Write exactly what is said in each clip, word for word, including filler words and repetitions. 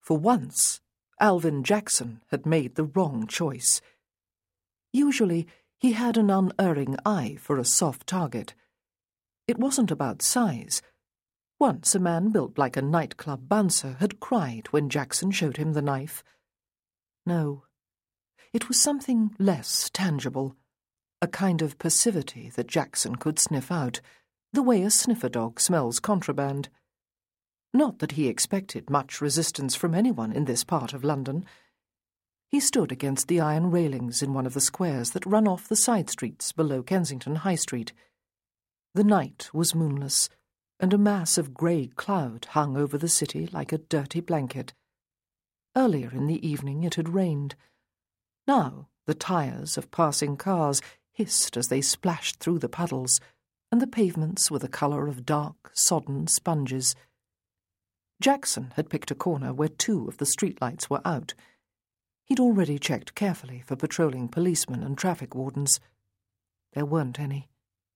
For once, Alvin Jackson had made the wrong choice. Usually, he had an unerring eye for a soft target. It wasn't about size. Once a man built like a nightclub bouncer had cried when Jackson showed him the knife. No, it was something less tangible, a kind of passivity that Jackson could sniff out, the way a sniffer dog smells contraband. Not that he expected much resistance from anyone in this part of London. He stood against the iron railings in one of the squares that run off the side streets below Kensington High Street. The night was moonless, and a mass of grey cloud hung over the city like a dirty blanket. Earlier in the evening it had rained. Now the tyres of passing cars hissed as they splashed through the puddles, and the pavements were the colour of dark, sodden sponges. Jackson had picked a corner where two of the streetlights were out. He'd already checked carefully for patrolling policemen and traffic wardens. There weren't any.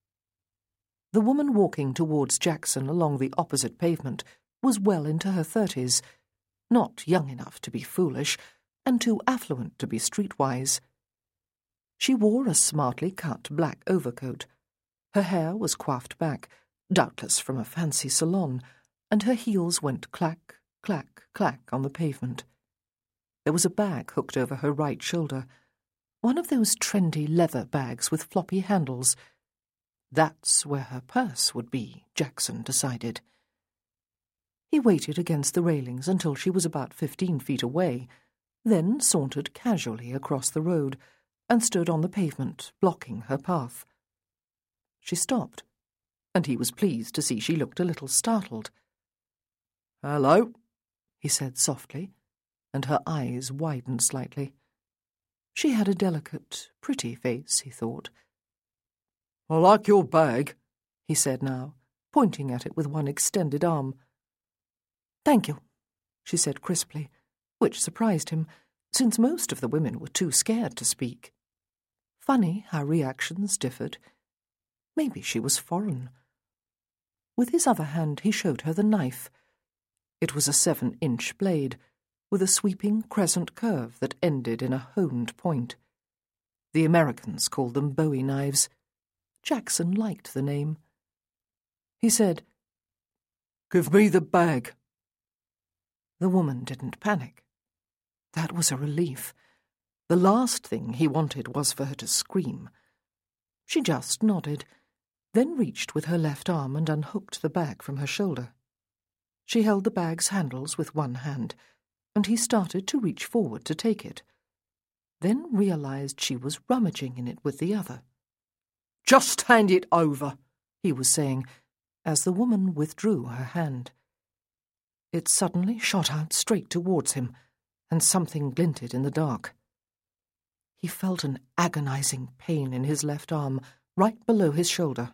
The woman walking towards Jackson along the opposite pavement was well into her thirties, not young enough to be foolish, and too affluent to be streetwise. She wore a smartly cut black overcoat. Her hair was coiffed back, doubtless from a fancy salon, and her heels went clack, clack, clack on the pavement. There was a bag hooked over her right shoulder, one of those trendy leather bags with floppy handles. That's where her purse would be, Jackson decided. He waited against the railings until she was about fifteen feet away, then sauntered casually across the road and stood on the pavement, blocking her path. She stopped, and he was pleased to see she looked a little startled. "Hello," he said softly, and her eyes widened slightly. She had a delicate, pretty face, he thought. "I like your bag," he said now, pointing at it with one extended arm. "Thank you," she said crisply, which surprised him, since most of the women were too scared to speak. Funny how reactions differed. Maybe she was foreign. With his other hand he showed her the knife. It was a seven-inch blade, with a sweeping crescent curve that ended in a honed point. The Americans called them Bowie knives. Jackson liked the name. He said, "Give me the bag." The woman didn't panic. That was a relief. The last thing he wanted was for her to scream. She just nodded, then reached with her left arm and unhooked the bag from her shoulder. She held the bag's handles with one hand, and he started to reach forward to take it, then realized she was rummaging in it with the other. "Just hand it over," he was saying, as the woman withdrew her hand. It suddenly shot out straight towards him, and something glinted in the dark. He felt an agonizing pain in his left arm, right below his shoulder.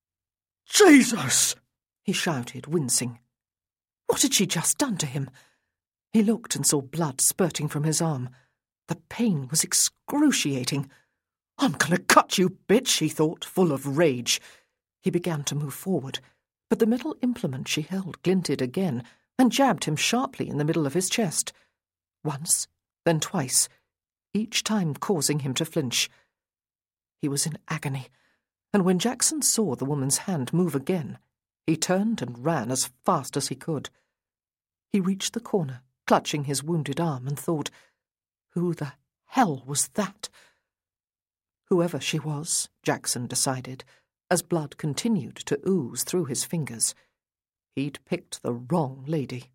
"Jesus!" he shouted, wincing. What had she just done to him? He looked and saw blood spurting from his arm. The pain was excruciating. "I'm going to cut you, bitch," he thought, full of rage. He began to move forward, but the metal implement she held glinted again and jabbed him sharply in the middle of his chest. Once, then twice, each time causing him to flinch. He was in agony, and when Jackson saw the woman's hand move again, he turned and ran as fast as he could. He reached the corner, clutching his wounded arm, and thought, who the hell was that? Whoever she was, Jackson decided, as blood continued to ooze through his fingers. He'd picked the wrong lady.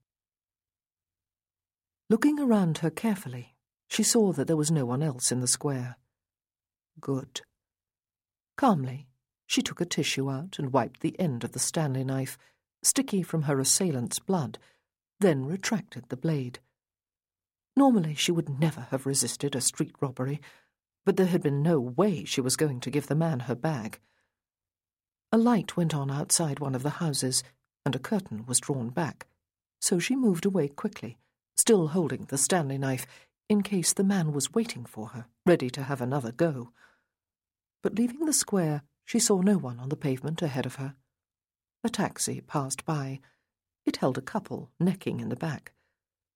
Looking around her carefully, she saw that there was no one else in the square. Good. Calmly, she took a tissue out and wiped the end of the Stanley knife, sticky from her assailant's blood, then retracted the blade. Normally she would never have resisted a street robbery, but there had been no way she was going to give the man her bag. A light went on outside one of the houses, and a curtain was drawn back, so she moved away quickly, still holding the Stanley knife, in case the man was waiting for her, ready to have another go. But leaving the square, she saw no one on the pavement ahead of her. A taxi passed by. It held a couple necking in the back.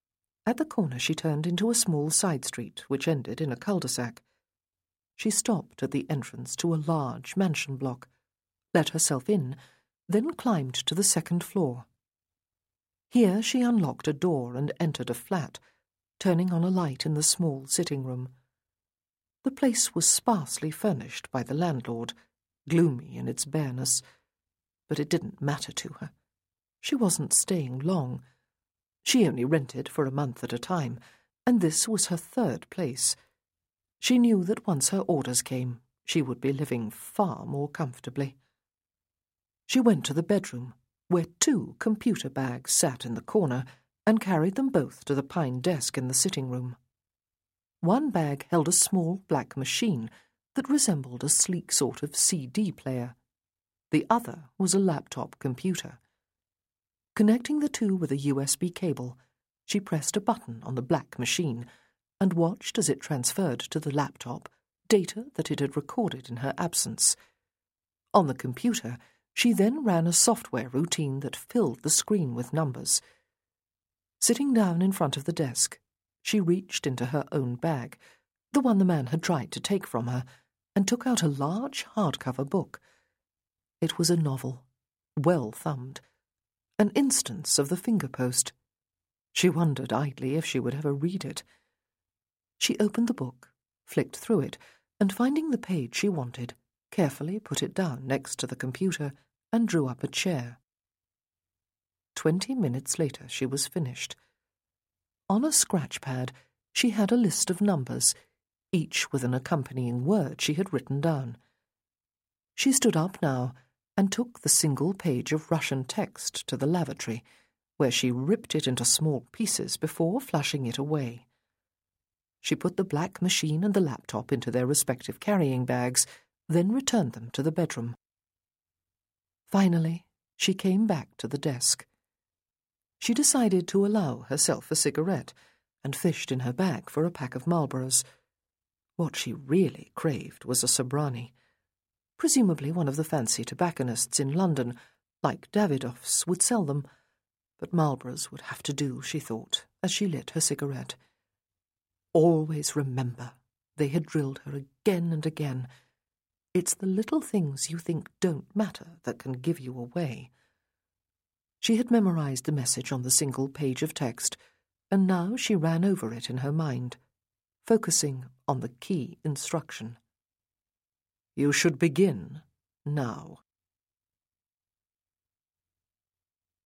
At the corner she turned into a small side street which ended in a cul-de-sac. She stopped at the entrance to a large mansion block, let herself in, then climbed to the second floor. Here she unlocked a door and entered a flat, turning on a light in the small sitting room. The place was sparsely furnished by the landlord, gloomy in its bareness, but it didn't matter to her. She wasn't staying long. She only rented for a month at a time, and this was her third place. She knew that once her orders came, she would be living far more comfortably. She went to the bedroom, where two computer bags sat in the corner, and carried them both to the pine desk in the sitting room. One bag held a small black machine that resembled a sleek sort of C D player. The other was a laptop computer. Connecting the two with a U S B cable, she pressed a button on the black machine and watched as it transferred to the laptop data that it had recorded in her absence. On the computer, she then ran a software routine that filled the screen with numbers. Sitting down in front of the desk, she reached into her own bag, the one the man had tried to take from her, and took out a large hardcover book. It was a novel, well thumbed, an instance of the finger post. She wondered idly if she would ever read it. She opened the book, flicked through it, and finding the page she wanted, carefully put it down next to the computer and drew up a chair. Twenty minutes later she was finished. On a scratch pad she had a list of numbers, each with an accompanying word she had written down. She stood up now and took the single page of Russian text to the lavatory, where she ripped it into small pieces before flashing it away. She put the black machine and the laptop into their respective carrying bags, then returned them to the bedroom. Finally, she came back to the desk. She decided to allow herself a cigarette and fished in her bag for a pack of Marlboros. What she really craved was a Sobranie. Presumably one of the fancy tobacconists in London, like Davidoff's, would sell them, but Marlboros would have to do, she thought, as she lit her cigarette. Always remember, they had drilled her again and again. It's the little things you think don't matter that can give you away. She had memorized the message on the single page of text, and now she ran over it in her mind, focusing on the key instruction. You should begin now.